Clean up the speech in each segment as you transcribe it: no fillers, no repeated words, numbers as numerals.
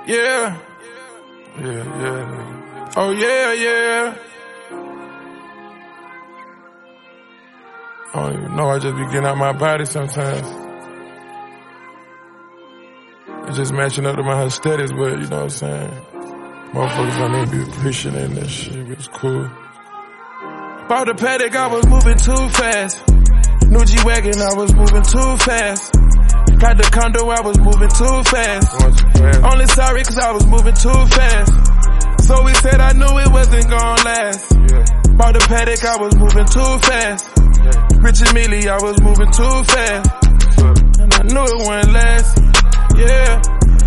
Yeah. Yeah. Oh yeah. I don't even know, I just be getting out my body sometimes. It's just matching up to my aesthetics, but you know what I'm saying? Motherfuckers don't even be appreciating that shit, but it's cool. Bought the paddock, I was moving too fast. New G-Wagon, I was moving too fast. Got the condo, I was moving too fast. Only sorry cause I was moving too fast. So we said I knew it wasn't gonna last. Bought the paddock, I was moving too fast. Rich and Millie, I was moving too fast. And I knew it wouldn't last. Yeah.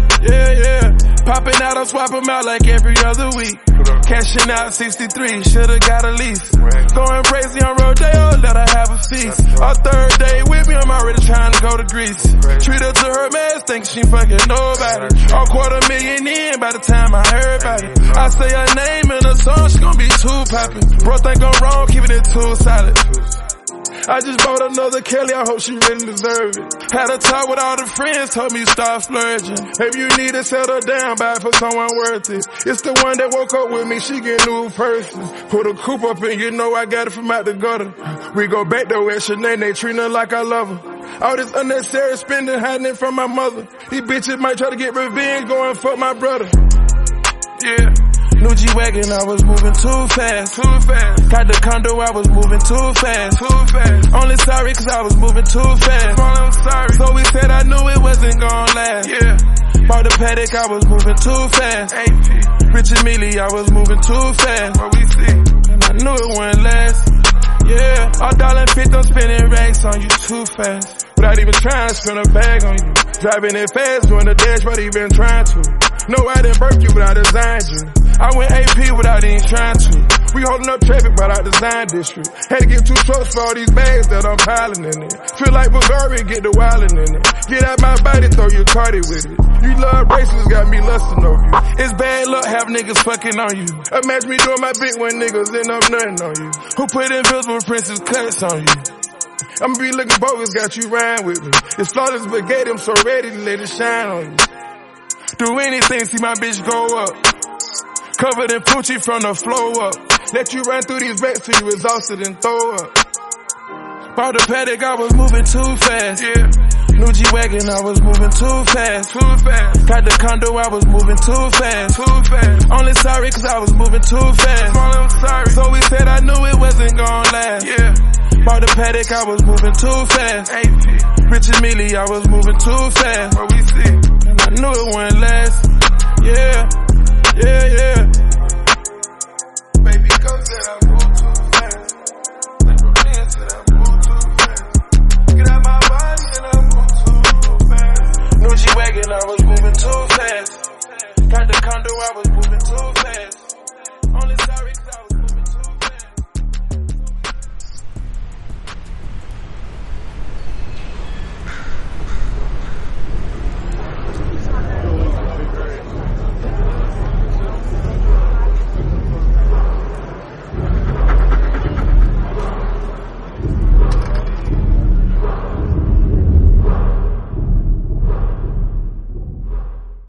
Popping out, I swap them out like every other week. Cashing out 63, should've got a lease. Going crazy on Rodeo, let her have a feast. Our third day with me, I'm already trying to go to Greece. Treat her to her mess, think she fucking nobody. All $250,000 in by the time I heard about it. I say her name in a song, she gon' be too poppin'. Bro think I'm wrong, keeping it too solid. I just bought another Kelly, I hope she really deserve it. Had a talk with all the friends, told me stop splurging. If you need to settle down, buy it for someone worth it. It's the one that woke up with me, she get new person. Put a coupe up in, you know I got it from out the gutter. We go back though at Sinead, they treat her like I love her. All this unnecessary spending, hiding it from my mother. These bitches might try to get revenge, go and fuck my brother. Yeah. New G-Wagon, I was moving too fast. Got the condo, I was moving too fast. Only sorry cause I was moving too fast. So we said I knew it wasn't gonna last. Bought the paddock, I was moving too fast. Rich and Millie, I was moving too fast. And I knew it wouldn't last. All $1.50, I'm spending racks on you too fast. Without even trying to spend a bag on you. Driving it fast, doing the dash, but even trying to. No, I didn't birth you, but I designed you. I went AP without even trying to. We holding up traffic by our design district. Had to get 2 trucks for all these bags that I'm piling in it. Feel like Bulgaria, get the wildin' in it. Get out my body, throw your Cardi with it. You love bracelets, got me lustin' over you. It's bad luck, have niggas fucking on you. Imagine me doing my bit when niggas end up nothing on you. Who put invisible princess cuts on you? I'ma be looking bogus, got you riding with me. It's flawless spaghetti, I'm so ready to let it shine on you. Do anything, see my bitch go up. Covered in Poochie from the flow up. Let you run through these racks till you exhausted and throw up. Bought the paddock, I was moving too fast. New G-Wagon, I was moving too fast. Got the condo, I was moving too fast. Only sorry cause I was moving too fast. So we said I knew it wasn't gonna last. Bought the paddock, I was moving too fast. Rich and Millie, I was moving too fast. And I knew it